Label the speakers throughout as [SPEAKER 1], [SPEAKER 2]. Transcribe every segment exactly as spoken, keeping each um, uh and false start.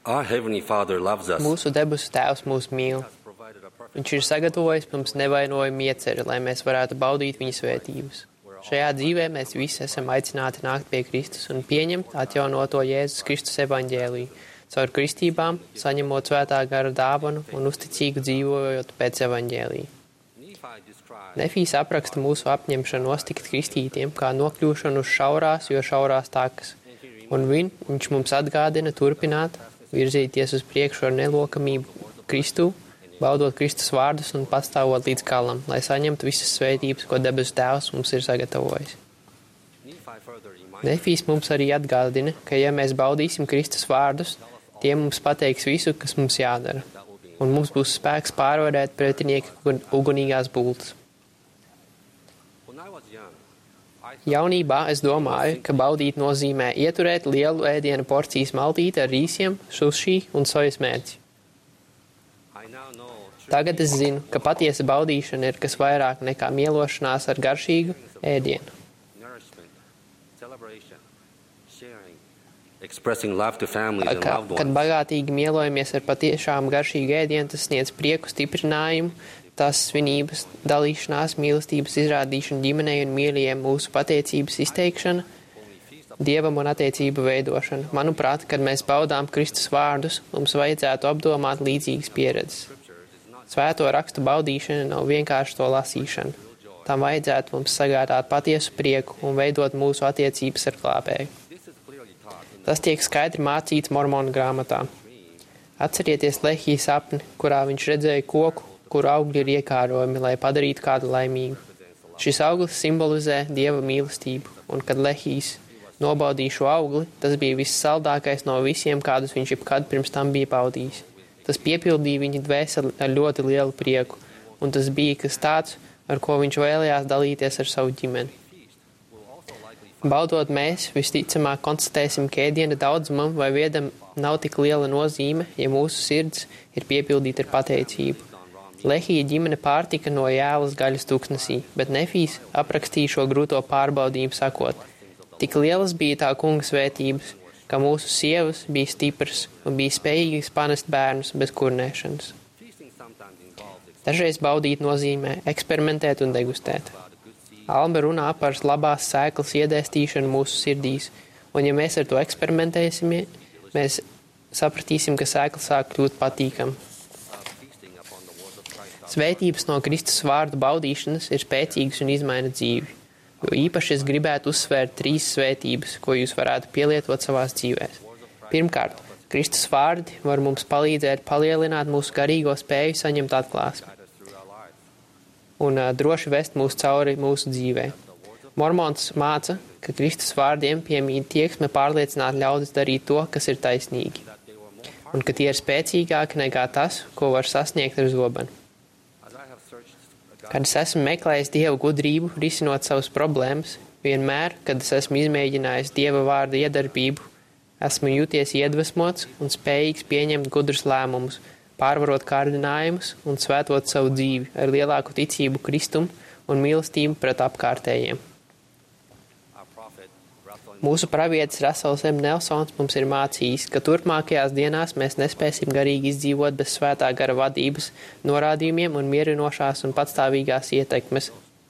[SPEAKER 1] Our Heavenly Father loves us.
[SPEAKER 2] Mūsu debesu Tēvs mūs mīl. Viņš ir sagatavojis mums nevainojumu ieceri, lai mēs varētu baudīt viņa svētības. Šajā dzīvē mēs visi esam aicināti nākt pie Kristus un pieņemt atjaunoto Jēzus Kristus evaņģēliju, caur kristībām, saņemot svētā gara dāvanu un uzticīgi dzīvojot pēc evaņģēlija. Nefijs apraksta mūsu apņemšanu nostikt kristītiem, kā nokļūšanu uz šaurās, jo šaurās takas, un viņ, viņš mums atgādina turpināt, virzīties uz priekšu ar nelokamību Kristu, baudot Kristus vārdus un pastāvot līdz galam, lai saņemtu visas svētības, ko debesu Tēvs mums ir sagatavojis. Nefijs mums arī atgādina, ka ja mēs baudīsim Kristus vārdus, tie mums pateiks visu, kas mums jādara, un mums būs spēks pārvarēt pretinieka ugunīgās bultas. Jaunībā es domāju, ka baudīt nozīmē ieturēt lielu ēdienu porcijas maltīti ar rīsiem, sushi un sojas mērci. Tagad es zinu, ka patiesa baudīšana ir kas vairāk nekā mielošanās ar garšīgu ēdienu. Ka, kad bagātīgi mielojamies ar patiešām garšīgu ēdienu, tas sniedz prieku, stiprinājumu, tās svinības, dalīšanās, mīlestības izrādīšana ģimenei un mīļajiem, mūsu pateicības izteikšana, Dievam un attiecību veidošana. Manuprāt, kad mēs baudām Kristus vārdus, mums vajadzētu apdomāt līdzīgas pieredzes. Svēto rakstu baudīšana nav vienkārši to lasīšana. Tam vajadzētu mums sagādāt patiesu prieku un veidot mūsu attiecības ar glābēju. Tas tiek skaidri mācīts Mormonu grāmatā. Atcerieties Lehija sapni, kurā viņš redzēja koku, kur augļi ir iekārojumi, lai padarītu kādu laimīgu. Šis auglis simbolizē Dieva mīlestību, un kad Lehijs nobaudīja šo augli, tas bija vissaldākais no visiem, kādus viņš jebkad pirms tam bija baudījis. Tas piepildīja viņa dvēseli ar ļoti lielu prieku, un tas bija kas tāds, ar ko viņš vēlējās dalīties ar savu ģimeni. Baudot mēs, visticamāk konstatēsim, ka ēdiena daudzumam vai viedam nav tik liela nozīme, ja mūsu sirds ir piepildīta ar pateicību. Lehija ģimene pārtika no jēlas gaļas tuksnesī, bet Nefijs aprakstīja šo grūto pārbaudījumu sakot, tik lielas bija tā kunga svētības, ka mūsu sievas bija stipras un bija spējīgas panest bērnus bez kurnēšanas. Dažreiz baudīt nozīmē eksperimentēt un degustēt. Alba runā par labās sēklas iedēstīšanu mūsu sirdīs, un ja mēs ar to eksperimentēsim, mēs sapratīsim, ka sēkla sāk kļūt patīkama. Svētības no Kristus vārdu baudīšanas ir spēcīgas un izmaina dzīvi, jo īpaši es gribētu uzsvērt trīs svētības, ko jūs varētu pielietot savās dzīvēs. Pirmkārt, Kristus vārdi var mums palīdzēt palielināt mūsu garīgo spēju saņemt atklāsmi un uh, droši vest mūs cauri mūsu dzīvē. Mormons māca, ka Kristus vārdiem piemīt tieksme pārliecināt ļaudis darīt to, kas ir taisnīgi, un ka tie ir spēcīgāki nekā tas, ko var sasniegt ar zobenu. Kad es esmu meklējis Dieva gudrību, risinot savas problēmas, vienmēr, kad es esmu izmēģinājis Dieva vārda iedarbību, esmu jūties iedvesmots un spējīgs pieņemt gudrus lēmumus, pārvarot kārdinājumus un svētot savu dzīvi ar lielāku ticību Kristum un mīlestību pret apkārtējiem. Mūsu pravietis Rasels M. Nelsons mums ir mācījis, ka turpmākajās dienās mēs nespēsim garīgi izdzīvot bez svētā gara vadības, norādījumiem un mierinošās un patstāvīgās ietekmes.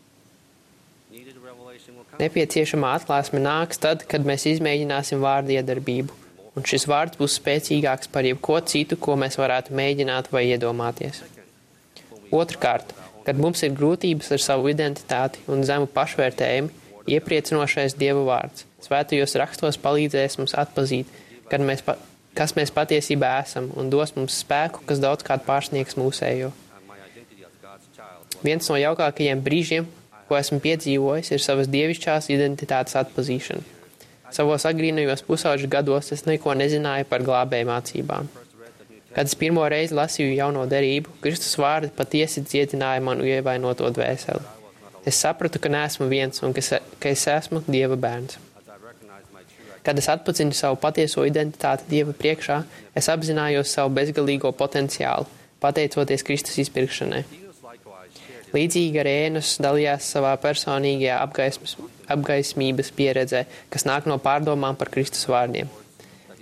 [SPEAKER 2] Nepieciešamā atklāsme nāks tad, kad mēs izmēģināsim vārdu iedarbību, un šis vārds būs spēcīgāks par jebko citu, ko mēs varētu mēģināt vai iedomāties. Otrkārt, kad mums ir grūtības ar savu identitāti un zemu pašvērtējumu, iepriecinošais Dieva vārds svētajos rakstos palīdzēs mums atpazīt, kad mēs pa, kas mēs patiesībā esam un dos mums spēku, kas daudzkārt pārsniegs mūsējo. Viens no jaukākajiem brīžiem, ko esmu piedzīvojis, ir savas dievišķās identitātes atpazīšana. Savos agrīnajos pusauģu gados es neko nezināju par glābēju mācībām. Kad es pirmo reizi lasīju jauno derību, Kristus vārdi patiesi dziedināja manu ievainoto dvēseli. Es sapratu, ka neesmu viens un ka es, ka es esmu Dieva bērns. Kad es atpazinu savu patieso identitāti Dieva priekšā, es apzinājos savu bezgalīgo potenciālu, pateicoties Kristus izpirkšanai. Līdzīgi arī Ēnos dalījās savā personīgajā apgaismas, apgaismības pieredzē, kas nāk no pārdomām par Kristus vārdiem.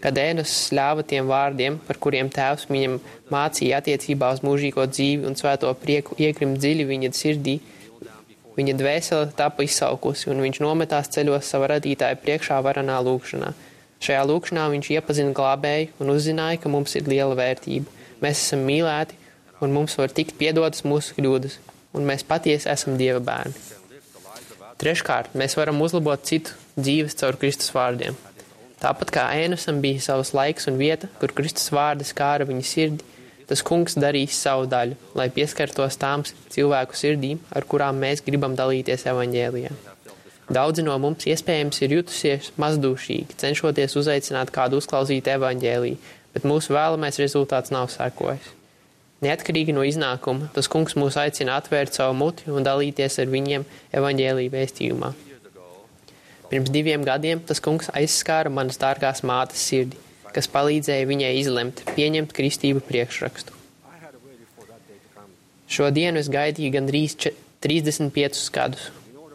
[SPEAKER 2] Kad Ēnoss ļāva tiem vārdiem, par kuriem tēvs viņam mācīja attiecībā uz mūžīgo dzīvi un svēto prieku iekrimt dziļi viņa sirdī, viņa dvēsele tapa izsalkusi, un viņš nometās ceļos sava radītāja priekšā varanā lūkšanā. Šajā lūkšanā viņš iepazina glābēju un uzzināja, ka mums ir liela vērtība. Mēs esam mīlēti, un mums var tikt piedotas mūsu kļūdas, un mēs patiesi esam Dieva bērni. Treškārt, mēs varam uzlabot citu dzīves caur Kristus vārdiem. Tāpat kā Ēnosam bija savs laiks un vieta, kur Kristus vārdi skāra viņa sirdi, tas kungs darīs savu daļu, lai pieskartos tām cilvēku sirdīm, ar kurām mēs gribam dalīties evaņģēlijā. Daudzi no mums iespējams ir jutusies mazdūšīgi, cenšoties uzaicināt kādu uzklausīt evaņģēliju, bet mūsu vēlamais rezultāts nav sekojis. Neatkarīgi no iznākuma, tas kungs mūs aicina atvērt savu muti un dalīties ar viņiem evaņģēliju vēstījumā. Pirms diviem gadiem tas kungs aizskāra manas dārgās mātes sirdi, kas palīdzēja viņai izlemt, pieņemt kristību priekšrakstu. Šo dienu es gaidīju gandrīz trīsdesmit piecus gadus.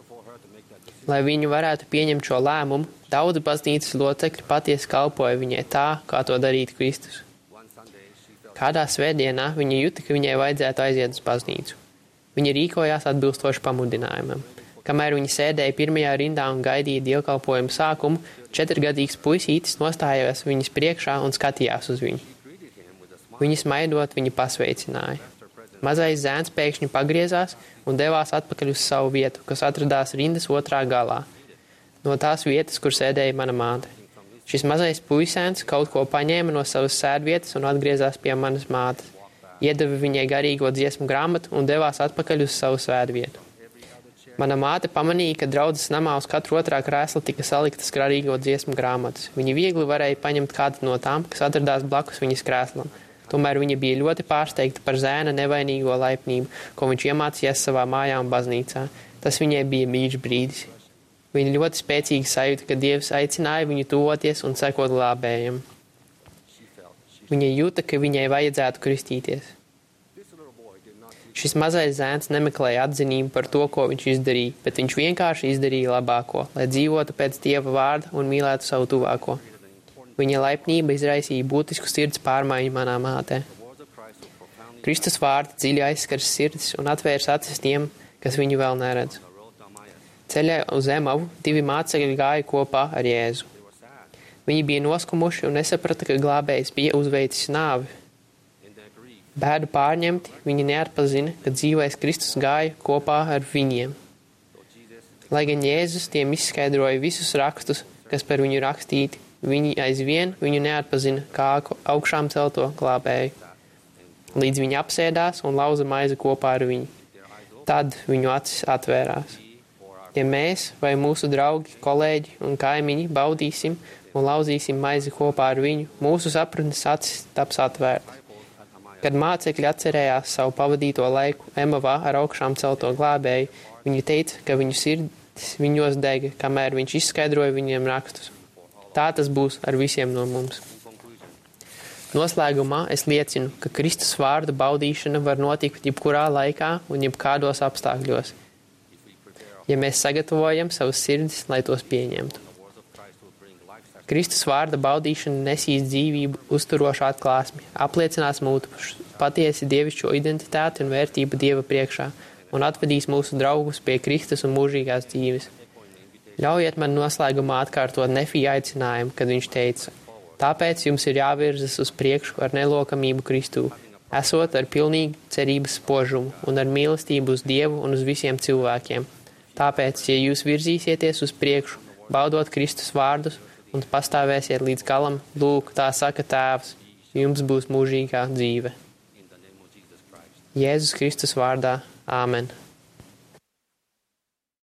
[SPEAKER 2] Lai viņu varētu pieņemt šo lēmumu, daudzi baznīcas locekļi patiesi kalpoja viņai tā, kā to darītu Kristus. Kādā svētdienā viņa juta, ka viņai vajadzētu aiziet uz baznīcu. Viņa rīkojās atbilstoši pamudinājumam. Kamēr viņa sēdēja pirmajā rindā un gaidīja dievkalpojumu sākumu, četrgadīgs puisītis nostājās viņas priekšā un skatījās uz viņu. Viņas maidot, viņa pasveicināja. Mazais zēns pēkšņi pagriezās un devās atpakaļ uz savu vietu, kas atradās rindas otrā galā, no tās vietas, kur sēdēja mana māte. Šis mazais puisēns kaut ko paņēma no savas sēdvietas un atgriezās pie manas mātes, iedeva viņai garīgo dziesmu grāmatu un devās atpakaļ uz savu sēdvietu. Mana māte pamanīja, ka draudzes namā uz katru otrā krēsla tika saliktas garīgo dziesmu grāmatas. Viņa viegli varēja paņemt kādu no tām, kas atradās blakus viņas krēslam. Tomēr viņa bija ļoti pārsteigta par zēna nevainīgo laipnību, ko viņš iemācījās savā mājā un baznīcā. Tas viņai bija mīļš brīdis. Viņa ļoti spēcīgi sajūta, ka Dievs aicināja viņu tuvoties un sekot glābējam. Viņa jūta, ka viņai vajadzētu kristīties. Šis mazais zēns nemeklēja atzinību par to, ko viņš izdarīja, bet viņš vienkārši izdarīja labāko, lai dzīvotu pēc Dieva vārda un mīlētu savu tuvāko. Viņa laipnība izraisīja būtisku sirds pārmaiņu manā mātē. Kristus vārdi dziļi aizskars sirds un atvērs acis tiem, kas viņu vēl neredz. Ceļā uz Emavu divi mācekļi gāja kopā ar Jēzu. Viņi bija noskumuši un nesaprata, ka glābējs bija uzveicis nāvi. Bēdu pārņemti, viņi neatpazina, ka dzīvais Kristus gāja kopā ar viņiem. Lai gan Jēzus tiem izskaidroja visus rakstus, kas par viņu rakstīti, viņi aizvien viņu neatpazina kā augšām celto glābēju. Līdz viņi apsēdās un lauza maizi kopā ar viņu. Tad viņu acis atvērās. Ja mēs vai mūsu draugi, kolēģi un kaimiņi baudīsim un lauzīsim maizi kopā ar viņu, mūsu sapratnes acis taps atvērtas. Kad mācekļi atcerējās savu pavadīto laiku Emavā ar augšām celto glābēju, viņi teica, ka viņu sirdis viņos dega, kamēr viņš izskaidroja viņiem rakstus. Tā tas būs ar visiem no mums. Noslēgumā es liecinu, ka Kristus vārda baudīšana var notikt jebkurā laikā un jebkādos apstākļos, ja mēs sagatavojam savus sirdis, lai tos pieņemtu. Kristus vārda baudīšana nesīs dzīvību uzturošu atklāsmi, apliecinās mūsu patiesi dievišķo identitāti un vērtību Dieva priekšā un atvedīs mūsu draugus pie Kristus un mūžīgās dzīves. Ļaujiet man noslēgumā atkārtot Nefija aicinājumu, kad viņš teica: tāpēc jums ir jāvirzas uz priekšu ar nelokamību Kristū, esot ar pilnīgu cerības spožumu un ar mīlestību uz Dievu un uz visiem cilvēkiem. Tāpēc, ja jūs virzīsieties uz priekšu, baudot Kristus vārdus un pastāvēsiet līdz galam, lūk, tā saka Tēvs, jums būs mūžīgā dzīve. Jēzus Kristus vārdā. Āmen.